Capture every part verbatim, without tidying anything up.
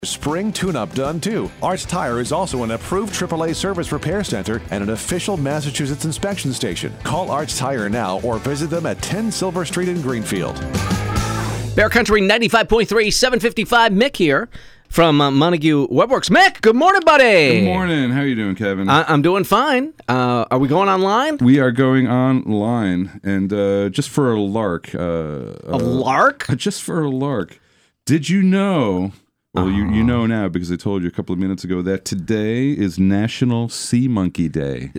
Spring tune-up done too. Arts Tire is also an approved triple A service repair center and an official Massachusetts inspection station. Call Arts Tire now or visit them at ten Silver Street in Greenfield. Bear Country ninety-five point three, seven fifty-five. Mick here from uh, Montague Webworks. Mick, good morning, buddy. Good morning. How are you doing, Kevin? I- I'm doing fine. Uh, are we going online? We are going online, and uh, just for a lark. Uh, a uh, lark? Just for a lark. Did you know... Well, you, you know now because I told you a couple of minutes ago that today is National Sea Monkey Day.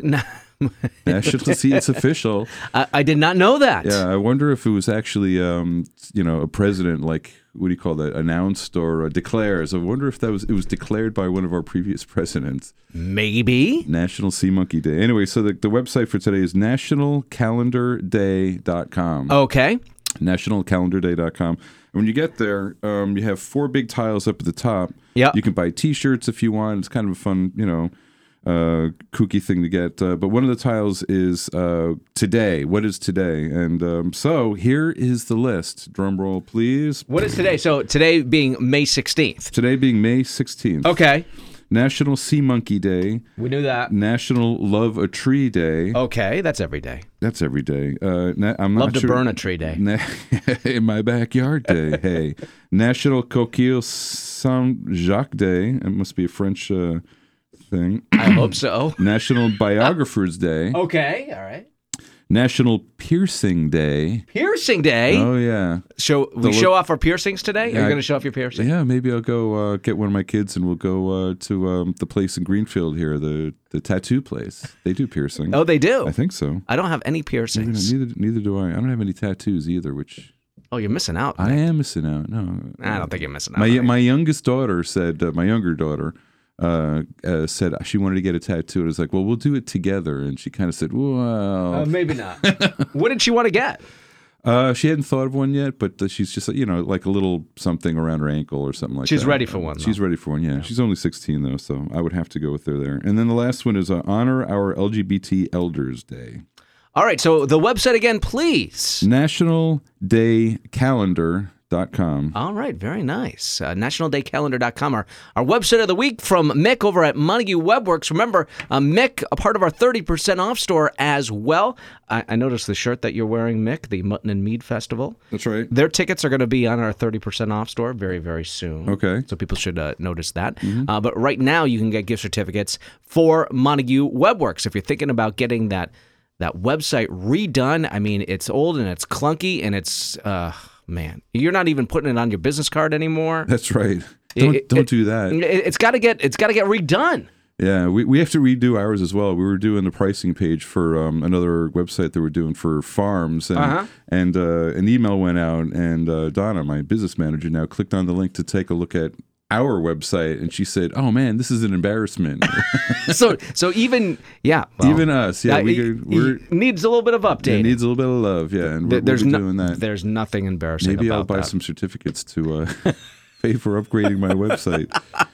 National Sea, it's official. I, I did not know that. Yeah, I wonder if it was actually, um, you know, a president, like, what do you call that, announced or uh, declares. I wonder if that was it was declared by one of our previous presidents. Maybe. National Sea Monkey Day. Anyway, so the, the website for today is national calendar day dot com. Okay. national calendar day dot com. When you get there, um, you have four big tiles up at the top. Yeah. You can buy T-shirts if you want. It's kind of a fun, you know, uh, kooky thing to get. Uh, but one of the tiles is uh, today. What is today? And um, so here is the list. Drum roll, please. What is today? So today being May sixteenth. Today being May sixteenth. Okay. National Sea Monkey Day. We knew that. National Love a Tree Day. Okay, that's every day. That's every day. Uh, na- I'm not Love to sure. burn a tree day. Na- in my backyard day. Hey, National Coquille Saint-Jacques Day. It must be a French uh, thing. I hope so. National Biographers Day. Okay, all right. National Piercing Day. Piercing Day? Oh, yeah. Show We The show lo- off our piercings today? Yeah, Are you I- going to show off your piercing? Yeah, maybe I'll go uh, get one of my kids and we'll go uh, to um, the place in Greenfield here, the, the tattoo place. They do piercing. Oh, they do? I think so. I don't have any Neither, piercings. neither, neither do I. I don't have any tattoos either, which... Oh, you're missing out. I am missing out. No, I don't think you're missing out. My right? my youngest daughter said, uh, my younger daughter uh, uh, said she wanted to get a tattoo. And I was like, well, we'll do it together. And she kind of said, well, Uh, maybe not. What did she want to get? uh, she hadn't thought of one yet, but uh, she's just, you know, like a little something around her ankle or something like She's that. ready for one, She's though. ready for one, yeah. She's only sixteen, though, so I would have to go with her there. And then the last one is uh, Honor Our L G B T Elders Day. All right, so the website again, please. National Day Calendar. Dot com. All right, very nice. Uh, national day calendar dot com, our, our website of the week from Mick over at Montague Webworks. Remember, uh, Mick, a part of our thirty percent off store as well. I, I noticed the shirt that you're wearing, Mick, the Mutton and Mead Festival. That's right. Their tickets are going to be on our thirty percent off store very, very soon. Okay. So people should uh, notice that. Mm-hmm. Uh, but right now, you can get gift certificates for Montague Webworks. If you're thinking about getting that that website redone, I mean, it's old and it's clunky and it's... Uh, Man, you're not even putting it on your business card anymore. That's right. Don't It- don't it- do that. It, it's got to get it's got to get redone. Yeah, we, we have to redo ours as well. We were doing the pricing page for um, another website that we're doing for farms, and Uh-huh. and uh, an email went out, and uh, Donna, my business manager, now clicked on the link to take a look at our website, and she said, "Oh man, this is an embarrassment." so so even yeah, well, Even us, yeah, uh, we it- could- we're it needs a little bit of updating. it needs a little bit of love, yeah, and we're, There- there's we're no, doing that. There's nothing embarrassing Maybe about I'll buy that. some certificates to uh, pay for upgrading my website.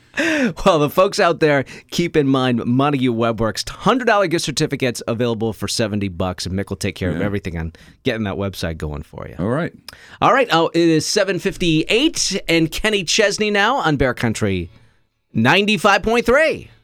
Well, the folks out there, keep in mind Montague Webworks, one hundred dollars gift certificates available for seventy bucks, and Mick will take care of Yeah. everything on getting that website going for you. All right. All right, oh, it is seven fifty-eight, and Kenny Chesney now on Bear Country ninety-five point three.